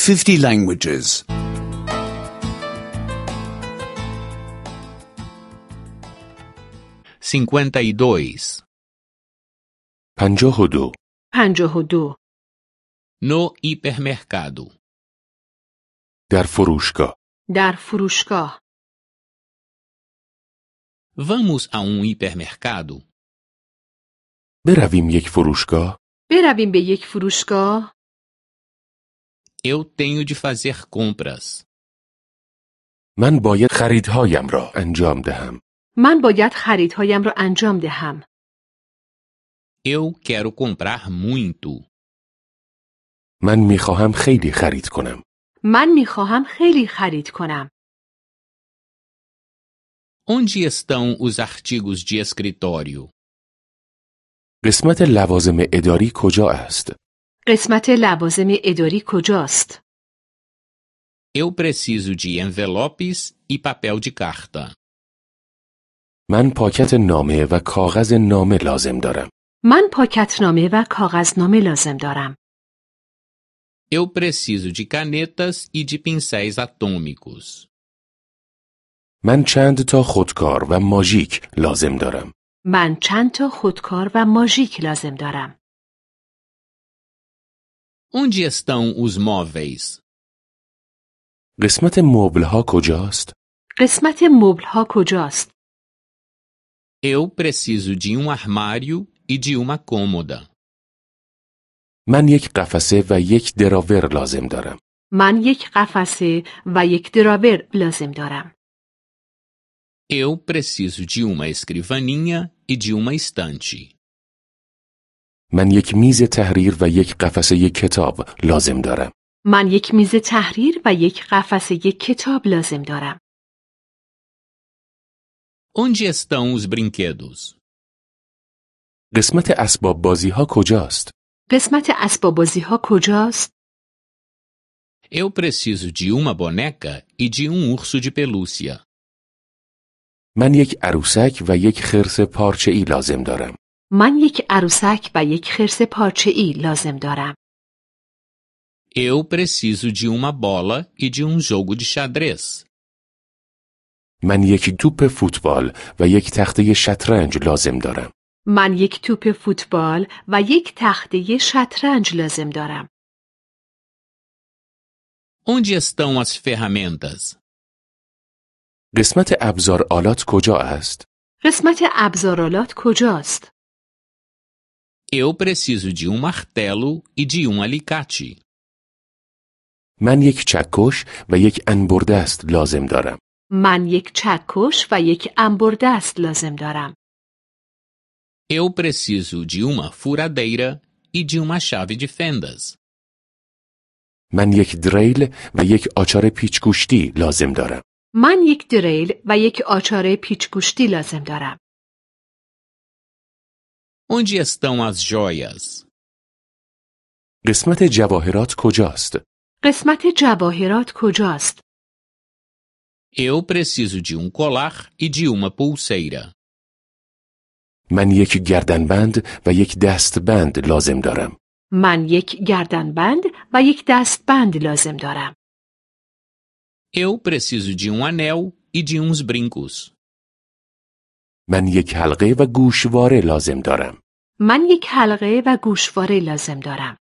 50 languages. 52. 52. 52. No hipermercado. در فروشگاه. در فروشگاه. Vamos a um hipermercado? برویم یک فروشگاه. برویم به یک فروشگاه. Eu tenho de fazer compras. من باید خریدهایم را انجام دهم. من باید خریدهایم را انجام دهم. Eu quero comprar muito. من میخواهم خیلی خرید کنم. من میخواهم خیلی خرید کنم. Onde estão os artigos de escritório? قسمت لوازم اداری کجا است؟ قسمت لوازم اداری کجاست؟ Eu preciso de envelopes e papel de carta. من پاکت نامه و کاغذ نامه لازم دارم. من پاکتنامه و کاغذنامه لازم دارم. Eu preciso de canetas e de pincéis atômicos. من چند تا خودکار و ماژیک لازم دارم. من چند تا خودکار و ماژیک لازم دارم. Onde estão os móveis? قسمت مبل ها کجاست؟ قسمت مبل ها کجاست؟ Eu preciso de um armário e de uma cômoda. من یک قفسه و یک دراور لازم دارم. من یک قفسه و یک دراور لازم دارم. Eu preciso de uma escrivaninha e de uma estante. من یک میز تحریر و یک قفسه کتاب لازم دارم. من یک میز تحریر و یک قفسه کتاب لازم دارم. Onde estão os brinquedos? قسمت اسباب بازی ها کجاست؟ قسمت اسباب بازی ها کجاست؟ Eu preciso de uma boneca e de um urso de pelúcia. من یک عروسک و یک خرس پارچه‌ای لازم دارم. من یک عروسک و یک خرس پارچه‌ای لازم دارم. Eu preciso de uma bola e de um jogo de xadrez. من یک توپ فوتبال و یک تخته شطرنج لازم دارم. من یک توپ فوتبال و یک تخته شطرنج لازم دارم. Onde estão as ferramentas? قسمت ابزار آلات کجا است؟ قسمت ابزارالات کجاست؟ Eu preciso de um martelo e de um alicate. من یک چکش و یک انبردست لازم دارم. من یک چکش و یک انبردست لازم دارم. Eu preciso de uma furadeira e de uma chave de fendas. من یک دریل و یک آچار پیچگوشتی لازم دارم. من یک دریل و یک آچار پیچگوشتی لازم دارم. Onde estão as joias? قسمت جواهرات کجاست؟ قسمت جواهرات کجاست؟ Eu preciso de um colar e de uma pulseira. من یک گردنبند و یک دستبند لازم دارم. من یک گردنبند و یک دستبند لازم دارم. Eu preciso de um anel e de uns brincos. من یک حلقه و گوشواره لازم دارم. من یک حلقه و گوشواره لازم دارم.